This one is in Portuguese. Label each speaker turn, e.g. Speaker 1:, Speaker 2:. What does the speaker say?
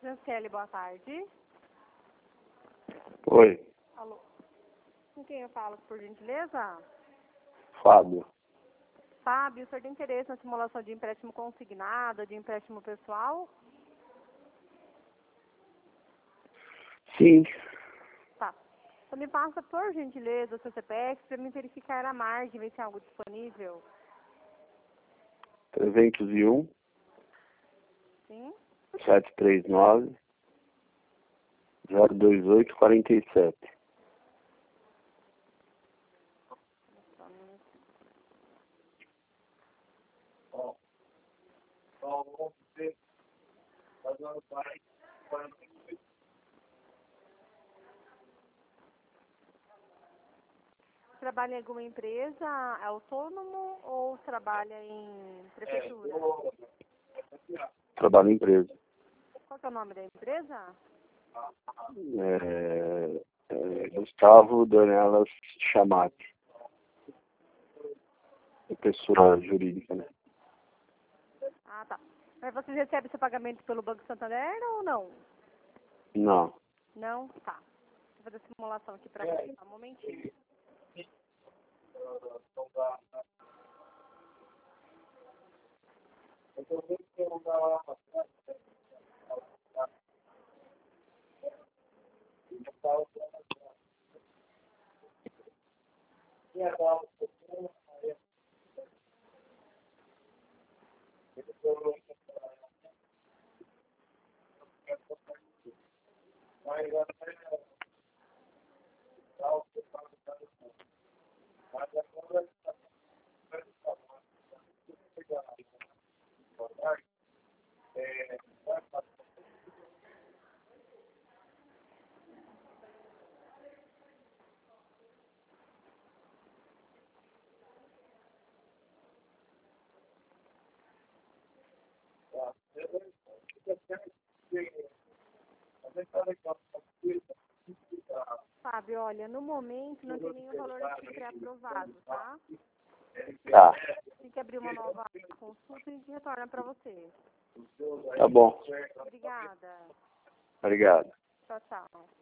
Speaker 1: Franciele, boa tarde.
Speaker 2: Oi,
Speaker 1: Alô? Com quem eu falo, por gentileza?
Speaker 2: Fábio.
Speaker 1: Fábio, o senhor tem interesse na simulação de empréstimo consignado, de empréstimo pessoal?
Speaker 2: Sim,
Speaker 1: Tá. Então me passa, por gentileza, o seu CPF para me verificar a margem, ver se tem algo disponível.
Speaker 2: 301
Speaker 1: Sim?
Speaker 2: 739 028 47.
Speaker 1: Trabalha em alguma empresa, é autônomo ou trabalha em prefeitura?
Speaker 2: Trabalho em empresa.
Speaker 1: Qual que é o nome da empresa?
Speaker 2: Gustavo Dornelas Chamate. Pessoa jurídica, né?
Speaker 1: Ah, tá. Mas você recebe seu pagamento pelo Banco Santander ou não?
Speaker 2: Não.
Speaker 1: Não? Tá. Vou fazer a simulação aqui pra você, tá? Um momentinho. Fábio, olha, no momento não tem nenhum valor aqui pré-aprovado, tá?
Speaker 2: Tá.
Speaker 1: Tem que abrir uma nova consulta e a gente retorna pra você.
Speaker 2: Tá bom.
Speaker 1: Obrigada.
Speaker 2: Obrigado.
Speaker 1: Tchau, tchau.